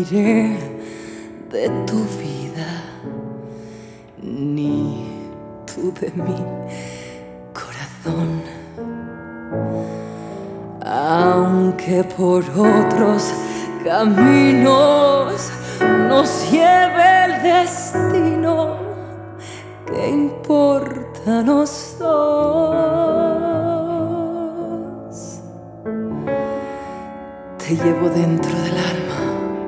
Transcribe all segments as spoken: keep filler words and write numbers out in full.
huiré de tu vida, ni tú de mi corazón. Aunque por otros caminos nos lleve el destino, ¿qué importa los dos? Te llevo dentro del alma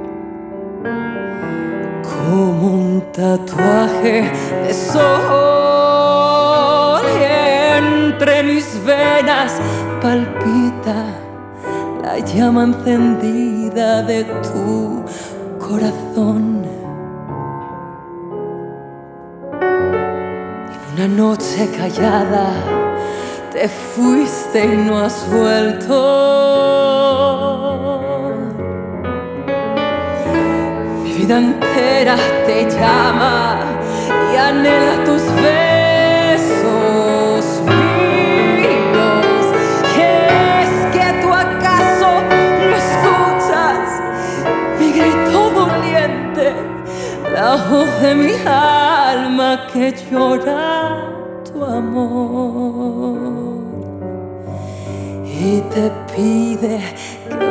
como un tatuaje de sol, y entre mis venas palpita la llama encendida de tu corazón. En una noche callada te fuiste y no has vuelto. Mi vida entera te llama y anhela tus besos míos. Y es que tú acaso no escuchas mi grito doliente, la voz de mi alma que llora tu amor y te pide que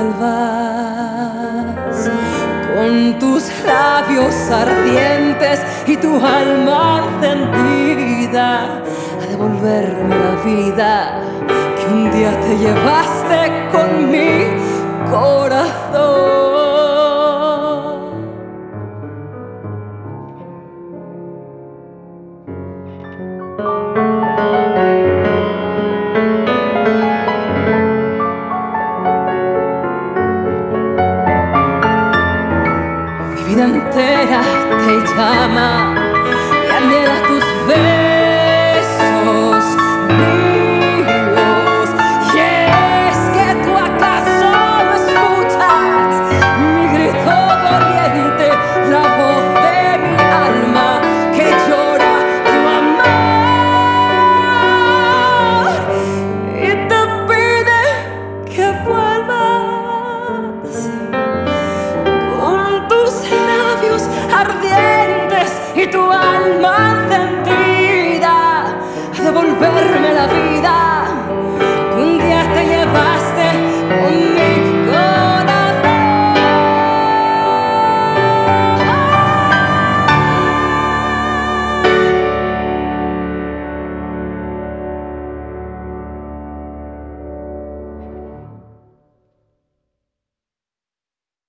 vuelvas con tus labios ardientes y tu alma encendida a devolverme la vida que un día te llevaste con mi corazón. Mi vida entera te llama y anhela tus besos míos. Y es que tú acaso no escuchas mi grito doliente, la voz de mi alma que llora tu amor y te pide que vuelvas con tus labios ardientes y tu alma encendida a devolverme la vida que un día te llevaste conmigo.